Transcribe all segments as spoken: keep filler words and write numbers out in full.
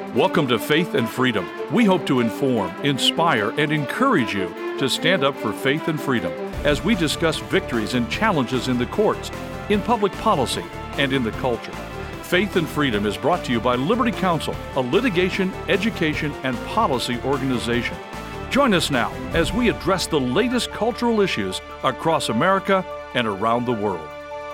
Welcome to Faith and Freedom. We hope to inform, inspire, and encourage you to stand up for faith and freedom as we discuss victories and challenges in the courts, in public policy, and in the culture. Faith and Freedom is brought to you by Liberty Counsel, a litigation, education, and policy organization. Join us now as we address the latest cultural issues across America and around the world.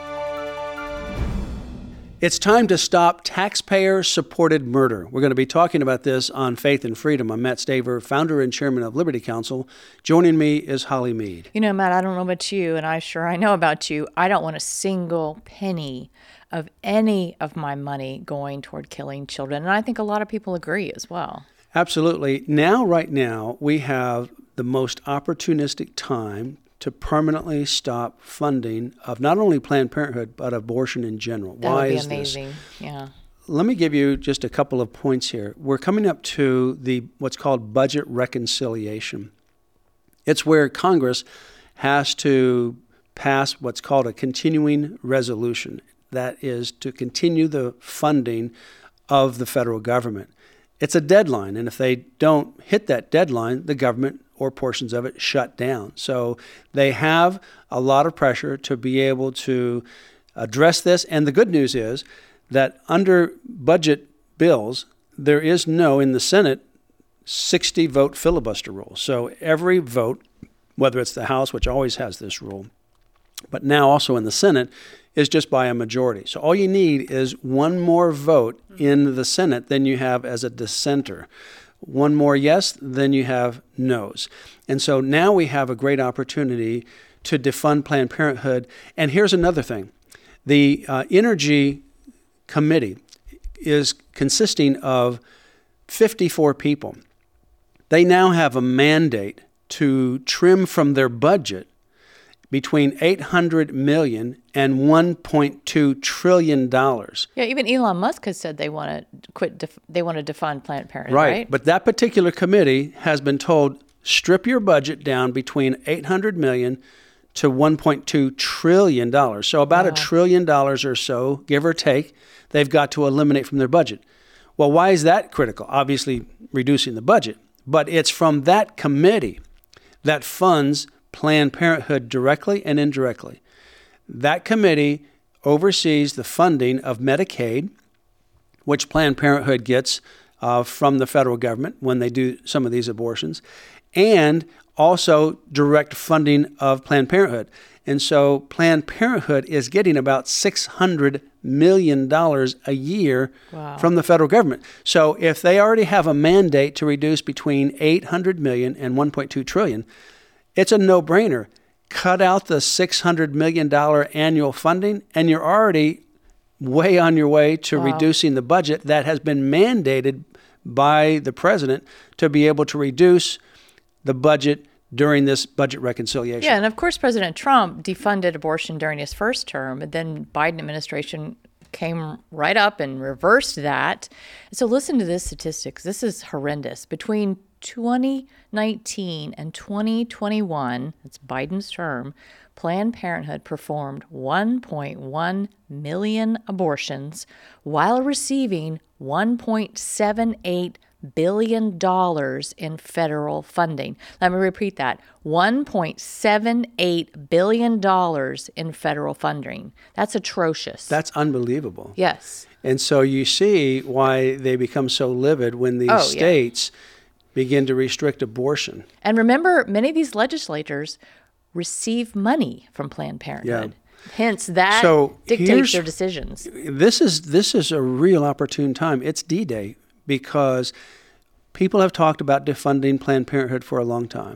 It's time to stop taxpayer-supported murder. We're going to be talking about this on Faith and Freedom. I'm Matt Staver, founder and chairman of Liberty Counsel. Joining me is Holly Mead. You know, Matt, I don't know about you, and I sure I know about you. I don't want a single penny of any of my money going toward killing children. And I think a lot of people agree as well. Absolutely. Now, right now, we have the most opportunistic time to permanently stop funding of not only Planned Parenthood, but abortion in general. That Why would be is amazing. this? Yeah. Let me give you just a couple of points here. We're coming up to the what's called budget reconciliation. It's where Congress has to pass what's called a continuing resolution. That is to continue the funding of the federal government. It's a deadline, and if they don't hit that deadline, the government or portions of it shut down. So they have a lot of pressure to be able to address this. And the good news is that under budget bills, there is no, in the Senate, sixty vote filibuster rule. So every vote, whether it's the House, which always has this rule, but now also in the Senate, is just by a majority. So all you need is one more vote in the Senate than you have as a dissenter. One more yes, then you have no's. And so now we have a great opportunity to defund Planned Parenthood. And here's another thing. The uh, Energy Committee is consisting of fifty-four people. They now have a mandate to trim from their budget between eight hundred million dollars and one point two trillion dollars. Yeah, even Elon Musk has said they want to quit. Def- they want to defund Planned Parenthood, right. right? But that particular committee has been told, strip your budget down between eight hundred million dollars to one point two trillion dollars. So about a Wow. trillion dollars or so, give or take, they've got to eliminate from their budget. Well, why is that critical? Obviously, reducing the budget. But it's from that committee that funds Planned Parenthood directly and indirectly. That committee oversees the funding of Medicaid, which Planned Parenthood gets uh, from the federal government when they do some of these abortions, and also direct funding of Planned Parenthood. And so Planned Parenthood is getting about six hundred million dollars a year Wow. from the federal government. So if they already have a mandate to reduce between eight hundred million dollars and one point two trillion dollars, it's a no-brainer. Cut out the six hundred million dollars annual funding, and you're already way on your way to Wow. reducing the budget that has been mandated by the president to be able to reduce the budget during this budget reconciliation. Yeah, and of course, President Trump defunded abortion during his first term, and then Biden administration came right up and reversed that. So listen to this statistics. This is horrendous. Between twenty nineteen and twenty twenty-one, that's Biden's term, Planned Parenthood performed one point one million abortions while receiving one point seven eight billion dollars in federal funding. Let me repeat that. one point seven eight billion dollars in federal funding. That's atrocious. That's unbelievable. Yes. And so you see why they become so livid when these Oh, yeah. states begin to restrict abortion. And remember, many of these legislators receive money from Planned Parenthood. Hence, that So dictates here's- their decisions. This is this is a real opportune time. It's D-Day because people have talked about defunding Planned Parenthood for a long time.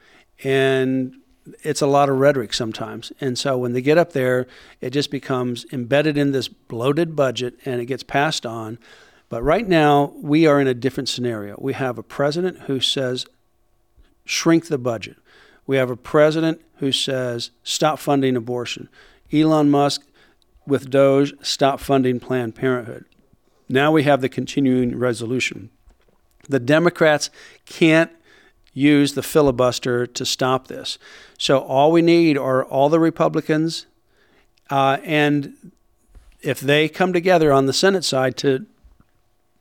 And it's a lot of rhetoric sometimes. And so when they get up there, it just becomes embedded in this bloated budget and it gets passed on. But right now, we are in a different scenario. We have a president who says, shrink the budget. We have a president who says, stop funding abortion. Elon Musk with Doge, stop funding Planned Parenthood. Now we have the continuing resolution. The Democrats can't use the filibuster to stop this. So all we need are all the Republicans, uh, and if they come together on the Senate side to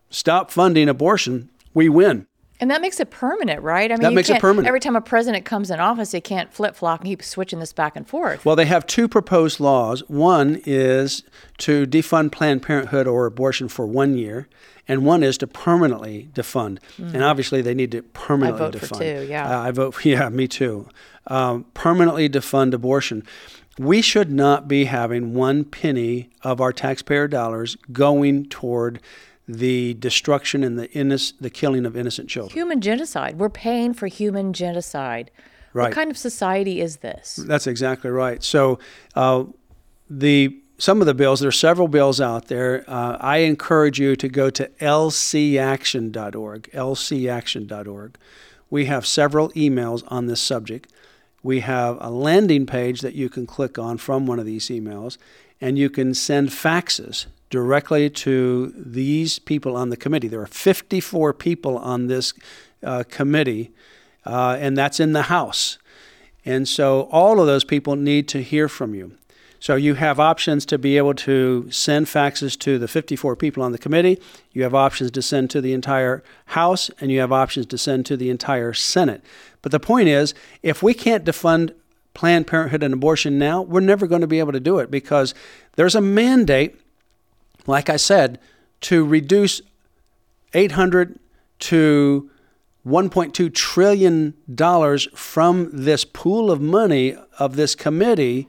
stop funding abortion, we win. And that makes it permanent, right? I mean, That you makes it can't- permanent. Every time a president comes in office, they can't flip-flop and keep switching this back and forth. Well, they have two proposed laws. One is to defund Planned Parenthood or abortion for one year, and one is to permanently defund. Mm. And obviously, they need to permanently I vote defund. for two, yeah. Uh, I vote for, yeah, me too. Um, permanently defund abortion. We should not be having one penny of our taxpayer dollars going toward the destruction and the innoc- the killing of innocent children. Human genocide. We're paying for human genocide. Right. What kind of society is this? That's exactly right. So uh, the some of the bills, there are several bills out there. Uh, I encourage you to go to L C action dot org, L C action dot org. We have several emails on this subject. We have a landing page that you can click on from one of these emails, and you can send faxes directly to these people on the committee. There are fifty-four people on this uh, committee, uh, and that's in the House. And so all of those people need to hear from you. So you have options to be able to send faxes to the fifty-four people on the committee. You have options to send to the entire House, and you have options to send to the entire Senate. But the point is, if we can't defund Planned Parenthood and abortion now, we're never going to be able to do it, because there's a mandate, like I said, to reduce eight hundred to one point two trillion dollars from this pool of money of this committee,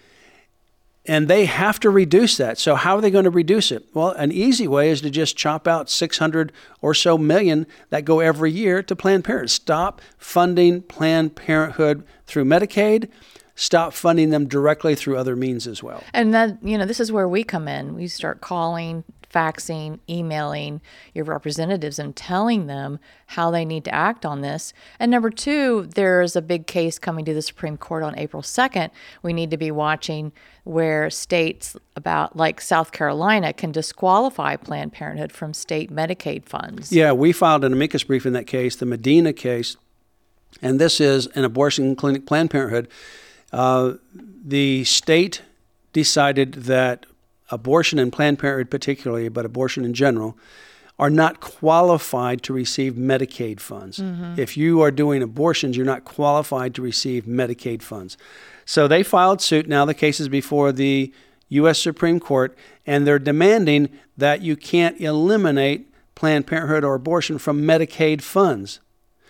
and they have to reduce that. So how are they going to reduce it? Well, an easy way is to just chop out six hundred or so million that go every year to Planned Parenthood. Stop funding Planned Parenthood through Medicaid. Stop funding them directly through other means as well. And that, you know, this is where we come in. We start calling, faxing, emailing your representatives and telling them how they need to act on this. And number two, there's a big case coming to the Supreme Court on April second. We need to be watching where states about like South Carolina can disqualify Planned Parenthood from state Medicaid funds. Yeah, we filed an amicus brief in that case, the Medina case, and this is an abortion clinic, Planned Parenthood. Uh, the state decided that abortion and Planned Parenthood particularly, but abortion in general, are not qualified to receive Medicaid funds. Mm-hmm. If you are doing abortions, you're not qualified to receive Medicaid funds. So they filed suit. Now the case is before the U S Supreme Court, and they're demanding that you can't eliminate Planned Parenthood or abortion from Medicaid funds.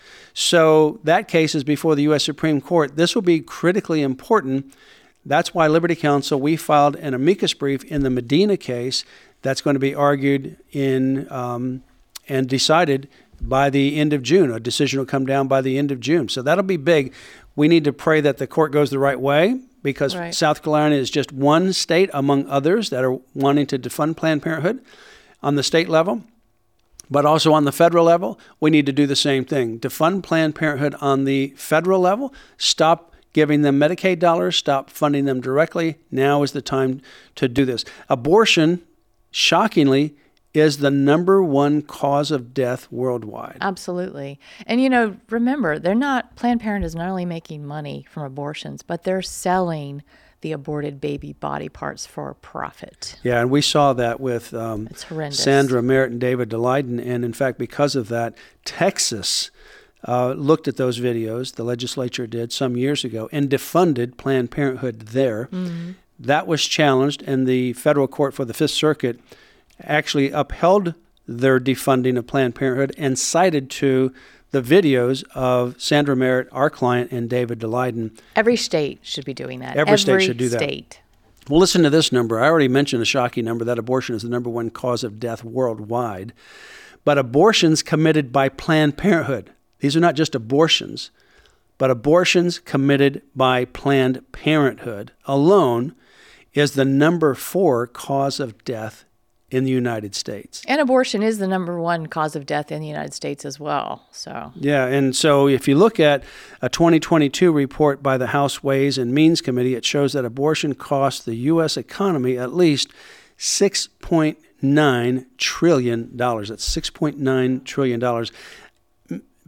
So that case is before the U S Supreme Court. This will be critically important. That's why Liberty Counsel, we filed an amicus brief in the Medina case that's going to be argued in um, and decided by the end of June. A decision will come down by the end of June. So that'll be big. We need to pray that the court goes the right way, because right. South Carolina is just one state among others that are wanting to defund Planned Parenthood on the state level. But also on the federal level, we need to do the same thing. Defund Planned Parenthood on the federal level. Stop giving them Medicaid dollars. Stop funding them directly. Now is the time to do this. Abortion, shockingly, is the number one cause of death worldwide. Absolutely. And, you know, remember, they're not, Planned Parenthood is not only making money from abortions, but they're selling the aborted baby body parts for profit. Yeah, and we saw that with um, it's horrendous. Sandra Merritt and David Daleiden. And in fact, because of that, Texas uh, looked at those videos, the legislature did some years ago, and defunded Planned Parenthood there. Mm-hmm. That was challenged, and the federal court for the Fifth Circuit actually upheld their defunding of Planned Parenthood and cited to the videos of Sandra Merritt, our client, and David Daleiden. Every state should be doing that. Every, Every state should do that. State. Well, listen to this number. I already mentioned a shocking number that abortion is the number one cause of death worldwide. But abortions committed by Planned Parenthood, these are not just abortions, but abortions committed by Planned Parenthood alone is the number four cause of death in the United States. And abortion is the number one cause of death in the United States as well. So yeah, and so if you look at a twenty twenty-two report by the House Ways and Means Committee, it shows that abortion costs the U S economy at least six point nine trillion dollars. That's six point nine trillion dollars.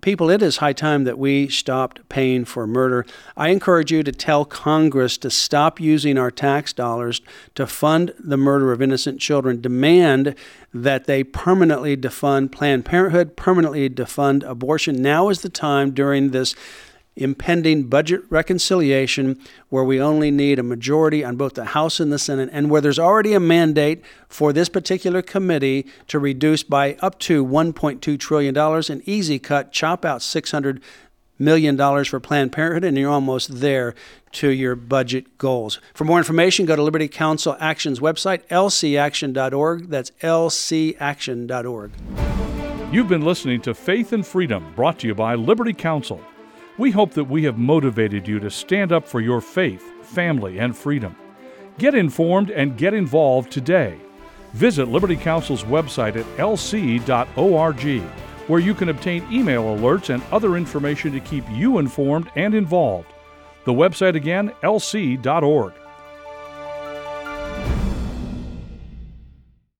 people, it is high time that we stopped paying for murder. I encourage you to tell Congress to stop using our tax dollars to fund the murder of innocent children. Demand that they permanently defund Planned Parenthood, permanently defund abortion. Now is the time during this impending budget reconciliation where we only need a majority on both the House and the Senate, and where there's already a mandate for this particular committee to reduce by up to one point two trillion dollars, an easy cut, chop out six hundred million dollars for Planned Parenthood, and you're almost there to your budget goals. For more information, go to Liberty Counsel Action's website, L C action dot org. That's L C action dot org. You've been listening to Faith and Freedom, brought to you by Liberty Counsel. We hope that we have motivated you to stand up for your faith, family, and freedom. Get informed and get involved today. Visit Liberty Counsel's website at L C dot org, where you can obtain email alerts and other information to keep you informed and involved. The website again, L C dot org.